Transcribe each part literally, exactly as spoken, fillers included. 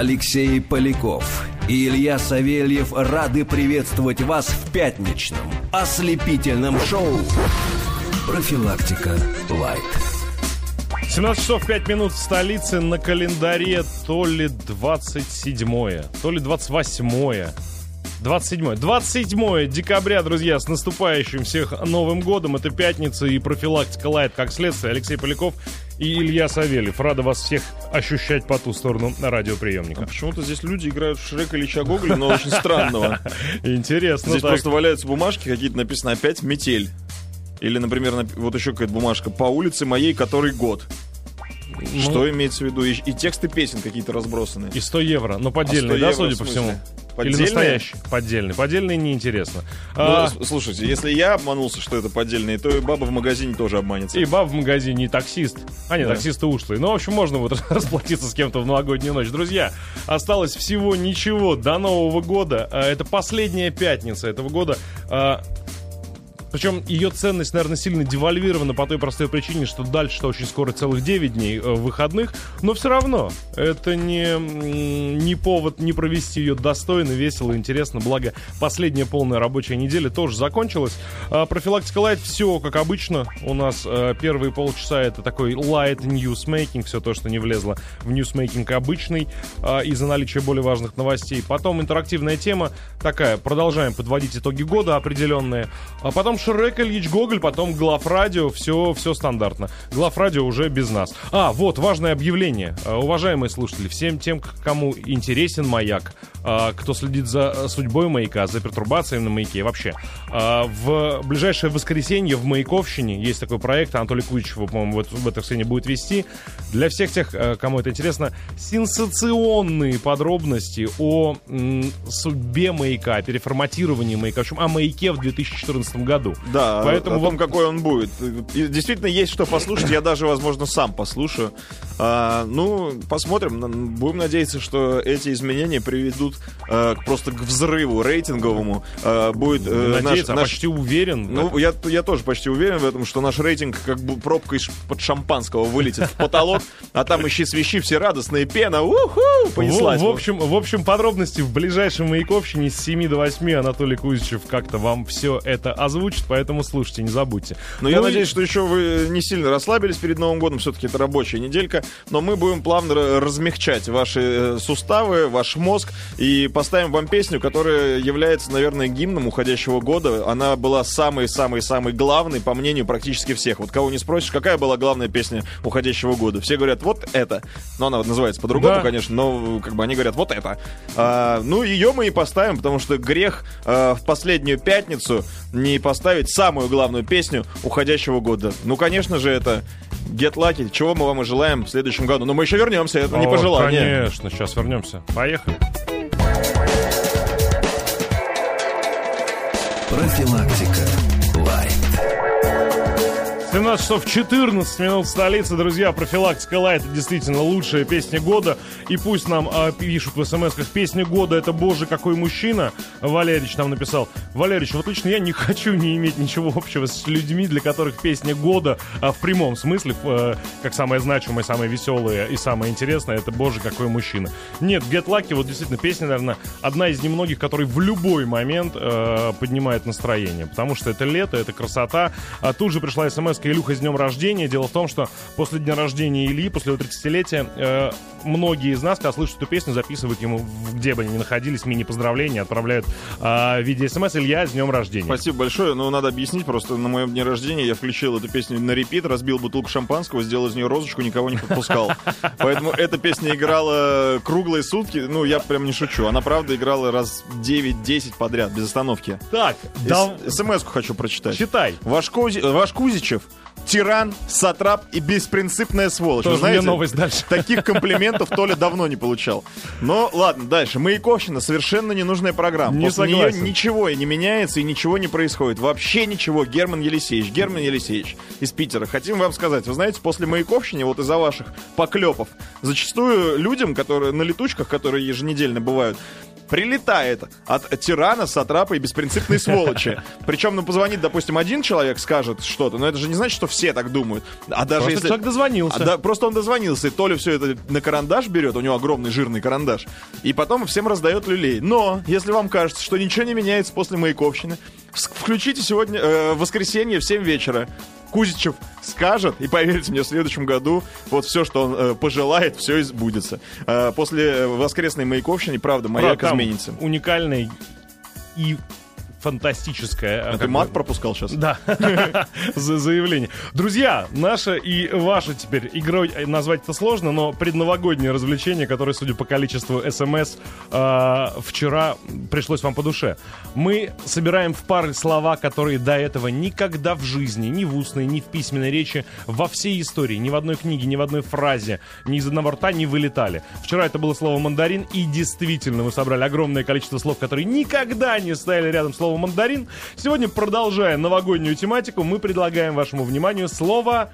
Алексей Поляков и Илья Савельев рады приветствовать вас в пятничном ослепительном шоу «Профилактика Лайт». семнадцать часов пять минут в столице, на календаре то ли двадцать седьмое, то ли двадцать восьмое. двадцать седьмое. двадцать седьмое декабря, друзья, с наступающим всех Новым годом. Это пятница и профилактика Лайт как следствие. Алексей Поляков и Илья Савельев. Рада вас всех ощущать по ту сторону радиоприемника. А почему-то здесь люди играют в Шрека Ильича Гоголя, но очень странного. Интересно. Здесь просто валяются бумажки, какие-то написано «Опять метель». Или, например, вот еще какая-то бумажка «По улице моей который год». Ну, что имеется в виду? И, и тексты песен какие-то разбросаны. И сто евро. Но поддельные, а да, евро, судя по всему? Поддельные? Или настоящие? Поддельные. Поддельные неинтересно. Ну, а... Слушайте, если я обманулся, что это поддельные, то и баба в магазине тоже обманется. И баба в магазине, и таксист. А нет, да. Таксисты ушлые. Ну, в общем, можно вот расплатиться с кем-то в новогоднюю ночь. Друзья, осталось всего ничего до Нового года. Это последняя пятница этого года. Причем ее ценность, наверное, сильно девальвирована по той простой причине, что дальше-то очень скоро целых девять дней э, выходных. Но все равно это не, не повод не провести ее достойно, весело, интересно. Благо, последняя полная рабочая неделя тоже закончилась. А, профилактика Лайт, все как обычно. У нас э, первые полчаса это такой light newsmaking, все то, что не влезло в ньюсмейкинг обычный э, из-за наличия более важных новостей. Потом интерактивная тема такая. Продолжаем подводить итоги года определенные. А потом Шрек Ильич Гоголь, потом Главрадио, все, все стандартно. Главрадио уже без нас. А, вот, важное объявление. Уважаемые слушатели, всем тем, кому интересен маяк, кто следит за судьбой маяка, за пертурбациями на маяке вообще, в ближайшее воскресенье в Маяковщине есть такой проект, Анатолий Куичев, по-моему, в, в это воскресенье будет вести. Для всех тех, кому это интересно, сенсационные подробности о м, судьбе маяка, о переформатировании маяка, в общем, о маяке в две тысячи четырнадцатом году. Да, поэтому о том, вот... какой он будет. И действительно, есть что послушать. Я даже, возможно, сам послушаю. А, ну, посмотрим. Будем надеяться, что эти изменения приведут а, просто к взрыву рейтинговому. А, будет, а, надеяться, наш, а почти уверен. Ну, да? я, я тоже почти уверен в этом, что наш рейтинг как бы пробка из-под шампанского вылетит в потолок, а там ищи-свищи, все радостные, пена, уху, понеслась. В, в, общем, в общем, подробности в ближайшем Маяковщине с семи до восьми Анатолий Кузичев как-то вам все это озвучит, поэтому слушайте, не забудьте. Но ну я и... надеюсь, что еще вы не сильно расслабились перед Новым годом, все-таки это рабочая неделька, но мы будем плавно размягчать ваши суставы, ваш мозг, и поставим вам песню, которая является, наверное, гимном уходящего года. Она была самой-самой-самой главной, по мнению практически всех. Вот кого не спросишь, какая была главная песня уходящего года? Все говорят, вот это. Но она вот называется по-другому, да. Конечно, но как бы они говорят, вот это. А, ну, ее мы и поставим, потому что грех а, в последнюю пятницу не поставить самую главную песню уходящего года. Ну, конечно же, это Get Lucky, чего мы вам и желаем в следующем году. Но мы еще вернемся, это О, не пожелание. Конечно, сейчас вернемся. Поехали. Профилактика Лайт. семнадцать часов четырнадцать минут в столице, друзья. Профилактика Лайт — это действительно лучшая песня года. И пусть нам э, пишут в смс-ках: песня года — это «Боже, какой мужчина». Валерич нам написал: Валерич, вот лично я не хочу не иметь ничего общего с людьми, для которых песня года а в прямом смысле, э, как самая значимая, самая веселая и самая интересная — это «Боже, какой мужчина». Нет, Get Lucky, вот действительно песня, наверное, одна из немногих, которая в любой момент э, поднимает настроение, потому что это лето, это красота. А тут же пришла смс: Илюха, с днем рождения. Дело в том, что после дня рождения Ильи, после его тридцатилетия, э, многие из нас, когда слышат эту песню, записывают ему, где бы они ни находились, мини-поздравления, отправляют э, в виде смс: Илья, с днем рождения. Спасибо большое. Но надо объяснить, просто на моем дне рождения я включил эту песню на репит, разбил бутылку шампанского, сделал из нее розочку, никого не подпускал. Поэтому эта песня играла круглые сутки. Ну, я прям не шучу. Она, правда, играла раз девять-десять подряд, без остановки. Так, да... смс-ку хочу прочитать. Читай. Ваш, Кози... Ваш Кузичев — тиран, сатрап и беспринципная сволочь. Тоже вы знаете, новость дальше. Таких комплиментов Толя давно не получал. Но ладно, дальше. Маяковщина — совершенно ненужная программа. Не После согласен. нее ничего и не меняется, и ничего не происходит. Вообще ничего. Герман Елисеевич. Герман Елисеевич из Питера. Хотим вам сказать, вы знаете, после Маяковщины, вот из-за ваших поклепов, зачастую людям, которые на летучках, которые еженедельно бывают, прилетает от тирана, сатрапа и беспринципной сволочи. Причем, ну, позвонит, допустим, один человек, скажет что-то, но это же не значит, что все так думают. А даже Просто если... человек дозвонился. А, да, просто он дозвонился, и Толя все это на карандаш берет, у него огромный жирный карандаш, и потом всем раздает люлей. Но, если вам кажется, что ничего не меняется после Маяковщины, включите сегодня, э, в воскресенье в семь вечера. Кузичев скажет, и поверьте мне, в следующем году вот все, что он э, пожелает, все и сбудется. Э, после воскресной Маяковщины, правда, Маяк Правда, изменится. Уникальный и фантастическое. А ты мат бы... пропускал сейчас? Да, за заявление. Друзья, наша и ваша теперь игрой назвать это сложно, но предновогоднее развлечение, которое, судя по количеству смс, э, вчера пришлось вам по душе. Мы собираем в пары слова, которые до этого никогда в жизни, ни в устной, ни в письменной речи, во всей истории, ни в одной книге, ни в одной фразе, ни из одного рта не вылетали. Вчера это было слово «мандарин», и действительно мы собрали огромное количество слов, которые никогда не стояли рядом с словом «мандарин». Сегодня, продолжая новогоднюю тематику, мы предлагаем вашему вниманию слово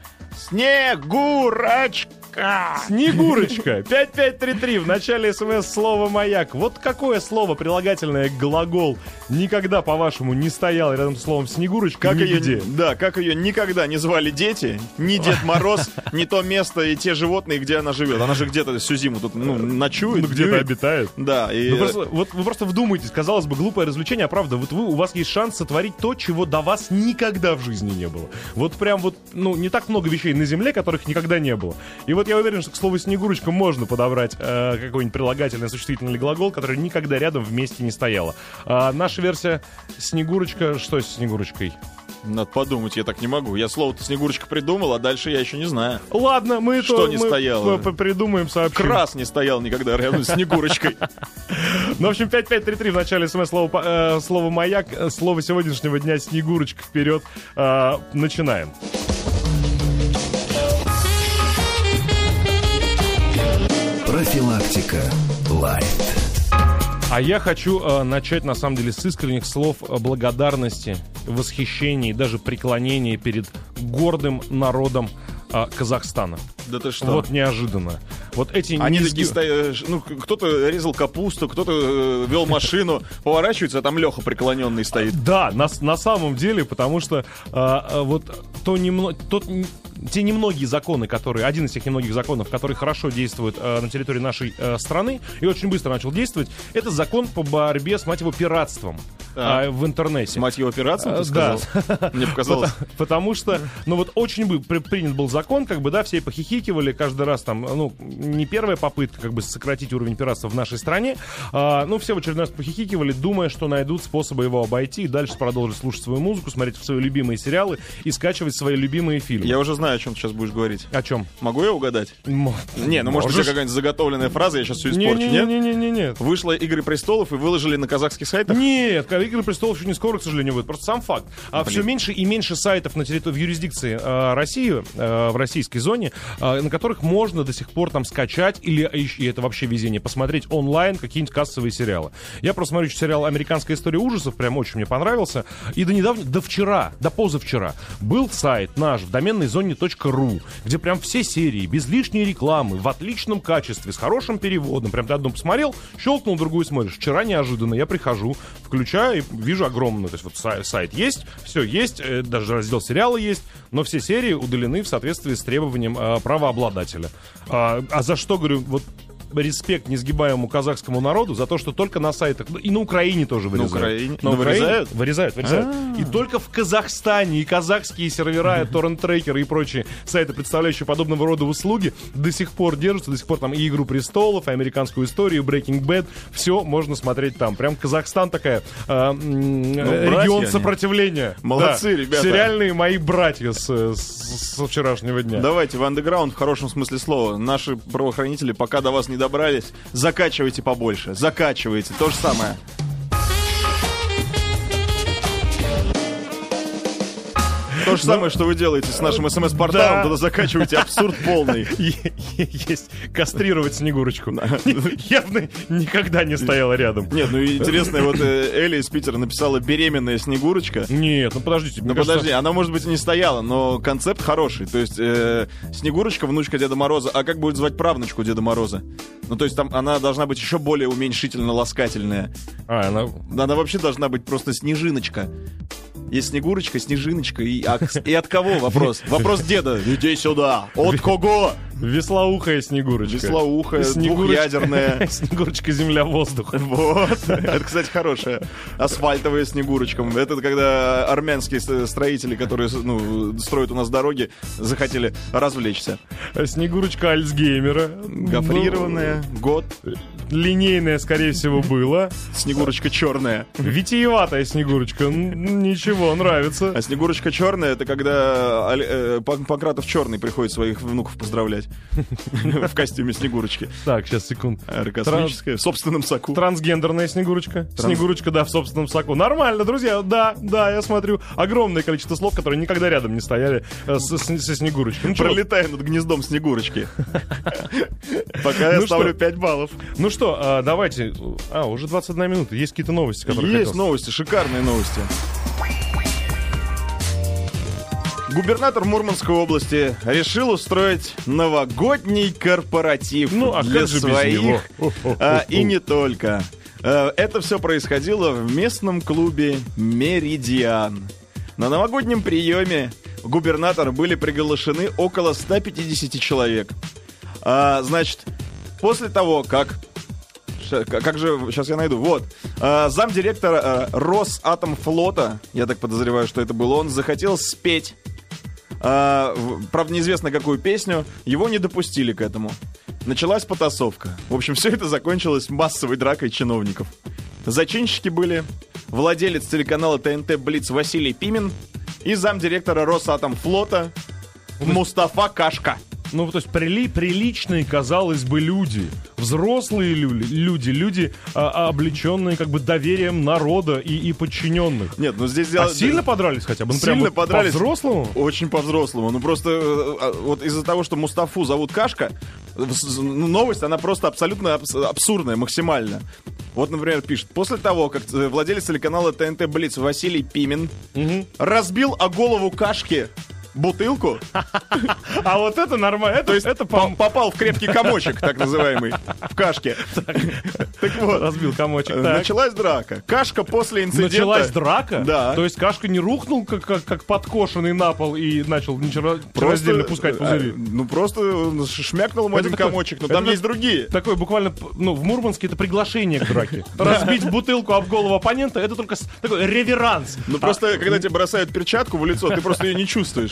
«Снегурочка». Снегурочка. пять пять три три. В начале смс слово «маяк». Вот какое слово, прилагательное глагол, никогда, по-вашему, не стояло рядом с словом «снегурочка» как нигде? Ее, да, как ее никогда не звали дети, ни Дед Мороз, ни то место и те животные, где она живет. Она же где-то всю зиму тут, ну, ночует. Ну, где-то обитает. Да. И... Вы просто, вот вы просто вдумайтесь, казалось бы, глупое развлечение, а правда, вот вы, у вас есть шанс сотворить то, чего до вас никогда в жизни не было. Вот прям вот, ну, не так много вещей на земле, которых никогда не было. И вот я уверен, что к слову «снегурочка» можно подобрать э, какой-нибудь прилагательный, существительный или глагол, который никогда рядом вместе не стояло. А наша версия «Снегурочка», что с Снегурочкой? Надо подумать, я так не могу. Я слово-то «Снегурочка» придумал, а дальше я еще не знаю. Ладно, мы что это не мы стояло. придумаем, сообщим. Крас не стоял никогда рядом с Снегурочкой. Ну, в общем, пять пять три три в начале смс слово, э, слово «маяк», слово сегодняшнего дня «Снегурочка» вперед. Э, начинаем. Профилактика лайт. А я хочу э, начать, на самом деле, с искренних слов благодарности, восхищения и даже преклонения перед гордым народом э, Казахстана. Да ты что? Вот неожиданно. Вот эти Они низги... такие стоят, ну, кто-то резал капусту, кто-то э, вел машину, поворачивается, а там Леха преклоненный стоит. Да, на, на самом деле, потому что э, вот то немного... Тот... Те немногие законы, которые, один из тех немногих законов, которые хорошо действуют э, на территории нашей э, страны и очень быстро начал действовать, это закон по борьбе с, мать его, пиратством э, в интернете. С мать его пиратством, ты сказал? Да. Мне показалось. Потому, потому что, ну вот очень бы при, принят был закон, как бы, да, все похихикивали каждый раз там, ну, не первая попытка, как бы, сократить уровень пиратства в нашей стране, а, ну, все в очередной раз похихикивали, думая, что найдут способы его обойти и дальше продолжить слушать свою музыку, смотреть свои любимые сериалы и скачивать свои любимые фильмы. Я уже знаю, о чем ты сейчас будешь говорить. О чем? Могу я угадать? М- не, ну может у тебя какая-нибудь заготовленная фраза, я сейчас все испорчу, не, нет? Не, не, не, нет. Вышла «Игры престолов» и выложили на казахских сайтах? Нет, «Игры престолов» еще не скоро, к сожалению, будет. Просто сам факт. А все меньше и меньше сайтов на территории, в юрисдикции э, России, э, в российской зоне, э, на которых можно до сих пор там скачать или, и это вообще везение, посмотреть онлайн какие-нибудь кассовые сериалы. Я просто смотрю сериал «Американская история ужасов», прям очень мне понравился. И до недавно, до вчера, до позавчера был сайт наш в доменной зоне .ру, где прям все серии, без лишней рекламы, в отличном качестве, с хорошим переводом. Прям ты одну посмотрел, щелкнул, другую смотришь. Вчера неожиданно я прихожу, включаю и вижу огромную. То есть вот сайт, сайт есть, все есть, э, даже раздел сериала есть, но все серии удалены в соответствии с требованием э, правообладателя. А, а за что, говорю, вот респект несгибаемому казахскому народу за то, что только на сайтах, и на Украине тоже вырезают. На Украине? На Ну, Украине вырезают? Вырезают, вырезают. И только в Казахстане и казахские сервера, торрент-трекеры и прочие сайты, представляющие подобного рода услуги, до сих пор держатся, до сих пор там и «Игру престолов», и «Американскую историю», Breaking Bad, все можно смотреть там. Прям Казахстан такая, э, м, Ну, регион братья сопротивления. Молодцы, Да, ребята. Сериальные мои братья с, с- со вчерашнего дня. Давайте в андеграунд в хорошем смысле слова. Наши правоохранители пока до вас не добрались. Закачивайте побольше. Закачивайте. То же самое. То же самое, что вы делаете с нашим смс-порталом, туда закачиваете абсурд полный. Есть кастрировать Снегурочку. Явно никогда не стояла рядом. Нет, ну интересно, вот Эля из Питера написала «беременная Снегурочка». Нет, ну подождите. Ну подожди, она, может быть, и не стояла, но концепт хороший. То есть Снегурочка, внучка Деда Мороза, а как будет звать правнучку Деда Мороза? Ну, то есть там она должна быть еще более уменьшительно-ласкательная. А, она... Она вообще должна быть просто Снежиночка. Есть Снегурочка, Снежиночка, и, а, и от кого вопрос? Вопрос деда. Иди сюда. От кого? Веслоухая Снегурочка. Веслоухая, двухъядерная. Снегурочка, земля, воздух. Вот. Это, кстати, хорошая. Асфальтовая Снегурочка. Это когда армянские строители, которые ну, строят у нас дороги, захотели развлечься. Снегурочка Альцгеймера. Гофрированная. Год. Линейная, скорее всего, была. Снегурочка черная. Витиеватая Снегурочка. Ничего, нравится. А Снегурочка черная — это когда э, Панкратов черный приходит своих внуков поздравлять в костюме Снегурочки. Так, сейчас, секунд. Аэрокосмическая, в собственном соку. Трансгендерная Снегурочка. Снегурочка, да, в собственном соку. Нормально, друзья, да, да, я смотрю. Огромное количество слов, которые никогда рядом не стояли со Снегурочкой. Пролетая над гнездом Снегурочки. Пока я ставлю пять баллов. Ну что, давайте... А, уже двадцать одна минута. Есть какие-то новости, которые Есть новости, шикарные новости. Губернатор Мурманской области решил устроить новогодний корпоратив ну, а для как же своих, без него? а, и не только. А, это все происходило в местном клубе «Меридиан». На новогоднем приеме губернатора были приглашены около ста пятидесяти человек. А, значит, после того, как... Как же, сейчас я найду, вот. А, замдиректора а, Росатомфлота, я так подозреваю, что это был он, захотел спеть. А, правда, неизвестно какую песню. Его не допустили к этому. Началась потасовка. В общем, все это закончилось массовой дракой чиновников. Зачинщики были владелец телеканала ТНТ «Блиц» Василий Пимен и замдиректора Росатомфлота Мустафа Кашка. Ну, то есть прили, приличные, казалось бы, люди. Взрослые люди, люди, люди а, облеченные как бы доверием народа и, и подчиненных. Нет, ну здесь... А сильно подрались хотя бы? Ну, сильно прям подрались. По-взрослому? Очень по-взрослому. Ну, просто вот из-за того, что Мустафу зовут Кашка, новость, она просто абсолютно абсурдная, максимально. Вот, например, пишет: после того, как владелец телеканала ТНТ «Блиц» Василий Пимен угу. разбил о голову Кашки бутылку. А вот это нормально. То есть это попал в крепкий комочек, так называемый, в Кашке. Так вот. Разбил комочек. Началась драка. Кашка после инцидента... Началась драка? Да. То есть Кашка не рухнул, как, как, как подкошенный на пол и начал раздельно пускать пузыри? Ну, просто шмякнул ему один комочек, но там есть другие. Такое буквально, ну, в Мурманске это приглашение к драке. Разбить бутылку об голову оппонента — это только такой реверанс. Ну, просто, когда тебе бросают перчатку в лицо, ты просто ее не чувствуешь.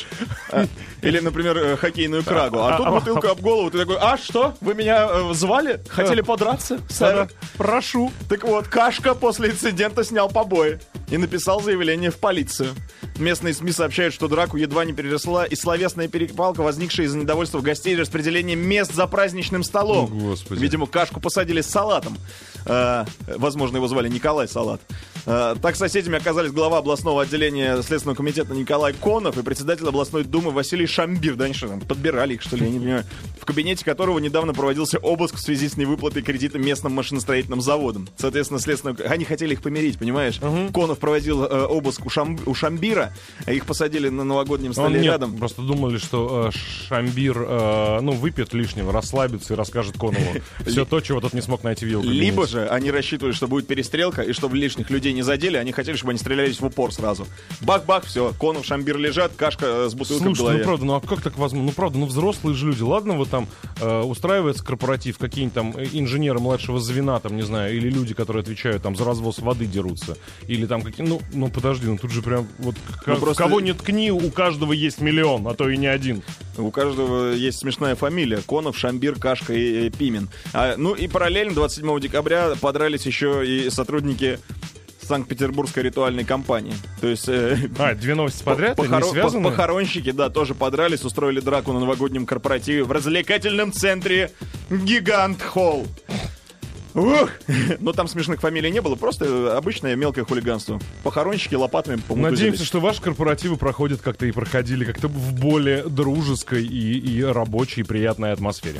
Или, например, хоккейную крагу. А тут бутылка об голову, ты такой: а что? Вы меня э, звали? Хотели подраться? Сэр? Прошу. Так вот, Кашка после инцидента снял побои и написал заявление в полицию. Местные СМИ сообщают, что драку едва не переросла и словесная перепалка, возникшая из-за недовольства гостей распределением мест за праздничным столом. О, Господи. Видимо, Кашку посадили с салатом. Э, возможно, его звали Николай Салат. Э, так соседями оказались глава областного отделения Следственного комитета Николай Конов и председатель областной думы Василий Шамбир. Да они что там, подбирали их, что ли, я не понимаю. В кабинете которого недавно проводился обыск в связи с невыплатой кредита местным машиностроительным заводом. Соответственно, следственное... Они хотели их помирить, понимаешь? Угу. Конов проводил э, обыск у, Шам... у Шамбира, а их посадили на новогоднем столе нет, рядом. Просто думали, что э, Шамбир, э, ну, выпьет лишнего, расслабится и расскажет Конову все то, чего тот не смог найти в его кабинете. Либо же они рассчитывали, что будет перестрелка, и чтобы лишних людей не задели, они хотели, чтобы они стрелялись в упор сразу. Бах-бах, все, Конов, Шамбир лежат, Кашка с бутылкой в голове. Ну правда, ну а как так возможно? Ну правда, ну взрослые же люди. Ладно, вот там э, устраивается корпоратив, какие-нибудь там инженеры младшего звена, там, не знаю, или люди, которые отвечают там за развоз воды, дерутся. Или там какие... Ну, ну подожди, ну тут же прям вот ну, просто... кого не ткни, у каждого есть миллион, а то и не один. У каждого есть смешная фамилия: Конов, Шамбир, Кашка и, и Пимен. А, ну и параллельно двадцать седьмого декабря подрались еще и сотрудники Санкт-Петербургской ритуальной компании. То есть... Э, а, две новости подряд, похоро- не связаны? Похоронщики, да, тоже подрались, устроили драку на новогоднем корпоративе в развлекательном центре Гигант Холл. Ух! Но там смешных фамилий не было, просто обычное мелкое хулиганство. Похоронщики лопатами помутузились. Надеемся, что ваши корпоративы проходят как-то и проходили как-то в более дружеской и, и рабочей, и приятной атмосфере.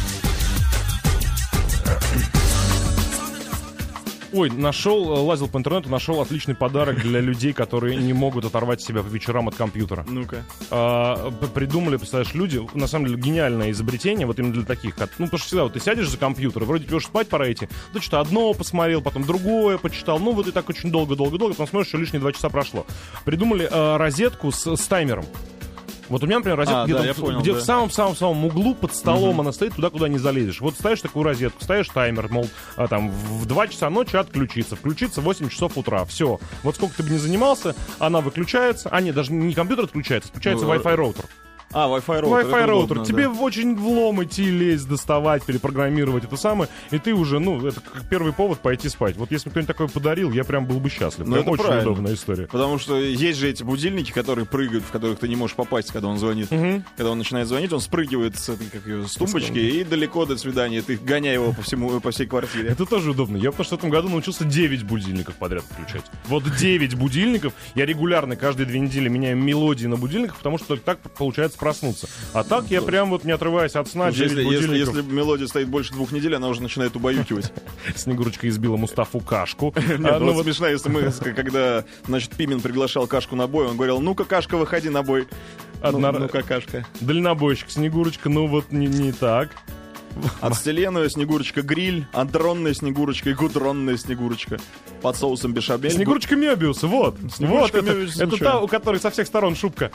Ой, нашел, лазил по интернету, нашел отличный подарок для людей, которые не могут оторвать себя по вечерам от компьютера. Ну-ка. А, придумали, представляешь, люди, на самом деле, гениальное изобретение, вот именно для таких. Ну, потому что всегда вот ты сядешь за компьютер, вроде тебе уже спать пора идти, ты что-то одно посмотрел, потом другое почитал, ну вот и так очень долго-долго-долго, потом смотришь, что лишние два часа прошло. Придумали а, розетку с, с таймером. Вот у меня, например, розетка а, где-то да, в, понял, где да. в самом-самом-самом углу под столом uh-huh. она стоит, туда, куда не залезешь. Вот ставишь такую розетку, ставишь таймер, мол, а, там, в два часа ночи отключиться, включиться в восемь часов утра. Все. Вот сколько ты бы ни занимался, она выключается. А, нет, даже не компьютер отключается, включается ну, Wi-Fi роутер. А, Wi-Fi роутер. Wi-Fi роутер. Удобно, Тебе да. очень влом идти, лезть, доставать, перепрограммировать это самое. И ты уже, ну, это как первый повод пойти спать. Вот если кто-нибудь такой подарил, я прям был бы счастлив. Ну, Прям это очень правильно. удобная история. Потому что есть же эти будильники, которые прыгают, в которых ты не можешь попасть, когда он звонит. Угу. Когда он начинает звонить, он спрыгивает с, этой, как ее, с тумбочки и далеко до свидания. Ты гоняй его по всему, по всей квартире. Это тоже удобно. Я потому что в этом году научился девять будильников подряд включать. Вот девять будильников. Я регулярно каждые две недели меняю мелодии на будильниках, потому что только так получается проснуться. А так я прям вот не отрываясь от сна, девять Если, если, будильников. если мелодия стоит больше двух недель, она уже начинает убаюкивать. Снегурочка избила Мустафу Кашку. Нет, А, ну вот вот смешно, если мы, когда, значит, Пимен приглашал Кашку на бой, он говорил, ну-ка, Кашка, выходи на бой. одна- Ну, ну-ка, Кашка. дальнобойщик Снегурочка, ну вот не, не так. Отстеленная Снегурочка гриль, андронная Снегурочка и гудронная Снегурочка. Под соусом бешамель. Снегурочка Мёбиуса, вот. Снегурочка вот это, Мёбиуса, это случайно. та, у которой со всех сторон шубка.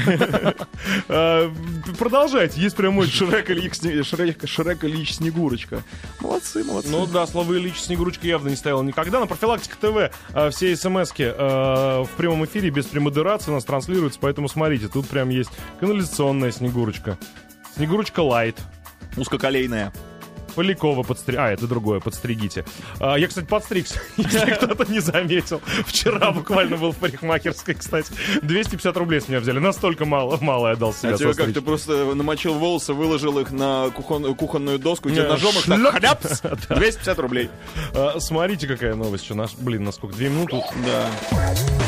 А, продолжайте, есть прям очень... Шрек Ильич, Сне- Шрек, Шрек Ильич Снегурочка. Молодцы, молодцы. Ну да, слово Ильич Снегурочка явно не ставил никогда. На Профилактика ТВ а, все смс-ки а, в прямом эфире без премодерации у нас транслируются, поэтому смотрите, тут прям есть канализационная Снегурочка. Снегурочка Лайт. Узкоколейная. Полякова подстриг... А, это другое, подстригите. А, я, кстати, подстригся, если кто-то не заметил. Вчера буквально был в парикмахерской, кстати. двести пятьдесят рублей с меня взяли. Настолько мало, мало я дал себя А тебе как, состричь. ты просто намочил волосы, выложил их на кухон- кухонную доску, и тебе Не, ножом их так шлеп. хляпс, двести пятьдесят рублей. А, смотрите, какая новость. Что наш... Блин, на сколько? Две минуты. Да.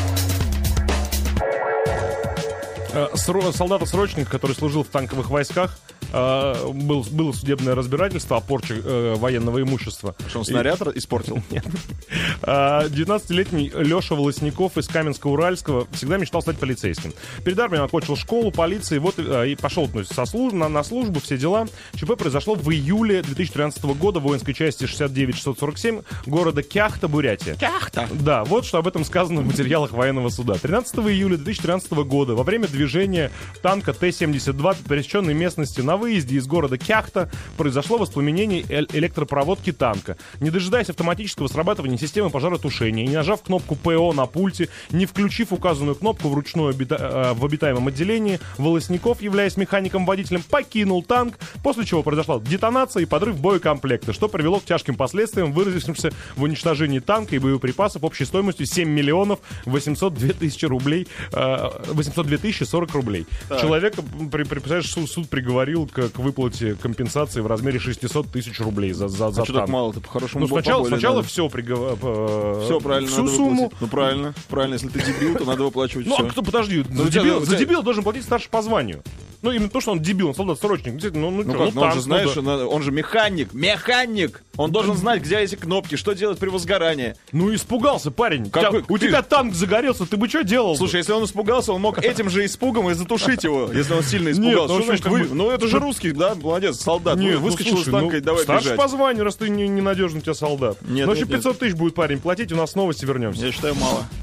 А, сро- Солдата-срочника, который служил в танковых войсках, а, был, было судебное разбирательство о порче э, военного имущества. Что он снаряд испортил? Нет. А, девятнадцатилетний Леша Волосников из Каменска-Уральского всегда мечтал стать полицейским. Перед армией окончил школу полиции, вот а, и пошел то есть, со служ... на, на службу, все дела. ЧП произошло в июле две тысячи тринадцатого года в воинской части шестьдесят девять шестьсот сорок семь города Кяхта, Бурятия. Кяхта. Да, вот что об этом сказано в материалах военного суда. тринадцатого июля две тысячи тринадцатого года во время движения танка Т семьдесят два по пересеченной местности на выезде из города Кяхта произошло воспламенение э- электропроводки танка. Не дожидаясь автоматического срабатывания системы пожаротушения и не нажав кнопку ПО на пульте, не включив указанную кнопку в ручную обита- э, в обитаемом отделении, Волосников, являясь механиком-водителем, покинул танк, после чего произошла детонация и подрыв боекомплекта, что привело к тяжким последствиям, выразившимся в уничтожении танка и боеприпасов общей стоимостью семь миллионов восемьсот две тысячи рублей, э, восемьсот две тысячи сорок рублей. Так. Человека, при, при, представляешь, суд, суд приговорил к, к выплате компенсации в размере шестьсот тысяч рублей за, за, за А что так танк. мало-то? По-хорошему, Ну, сначала, поболее сначала надо. все приговор... Все правильно, всю надо сумму. выплатить. Ну, правильно. Правильно, если ты дебил, то надо выплачивать Ну, все. а кто, подожди, Ну, за, у тебя- дебил, у за тебя- дебил должен платить старший по званию. Ну, именно то, что он дебил, он солдат-срочник. Действительно, ну, ну, Ну чё, как, ну, ну он танк, же, знаешь, ну, да. надо- он же механик. Механик! Он должен знать, где эти кнопки, что делать при возгорании. Ну, испугался парень. Как Тебя- вы- у ты- тебя танк загорелся, ты бы что делал? Слушай, если он испугался, он мог этим же испугом и затушить его, если он сильно Нет, испугался. ну, Что значит как бы- вы- Ну это же русский, да, молодец, солдат. Нет, Вы- ну, Выскочил из слушай, танка ну, и давай старший бежать. по званию, раз ты не- ненадежный у тебя солдат. Нет, Ну, вообще нет, нет. пятьсот тысяч будет парень платить, у нас с новости вернемся. Я считаю, мало.